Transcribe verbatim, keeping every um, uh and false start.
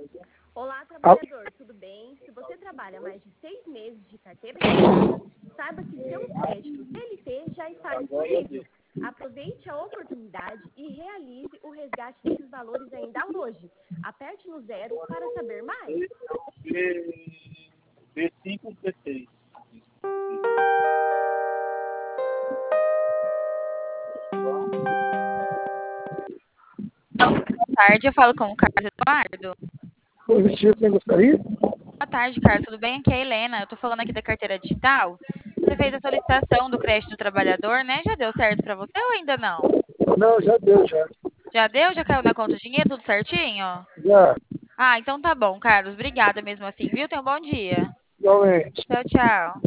Olá, Ah, trabalhador, tudo bem? Se você trabalha mais de seis meses de carteira assinada, saiba que seu crédito C L T já está disponível. Aproveite a oportunidade e realize o resgate desses valores ainda hoje. Aperte no zero para saber mais. B cinco B seis. Boa tarde, eu falo com o Carlos Eduardo. positivo, quem gostaria? Boa tarde, Carlos, tudo bem? Aqui é a Helena, eu tô falando aqui da carteira digital. Você fez a solicitação do crédito do trabalhador, né? Já deu certo pra você ou ainda não? Não, já deu, já. Já deu? Já caiu na conta o dinheiro, tudo certinho? Já, Ah, então tá bom, Carlos. Obrigada mesmo assim, viu? Tenha um bom dia. igualmente. Tchau, tchau.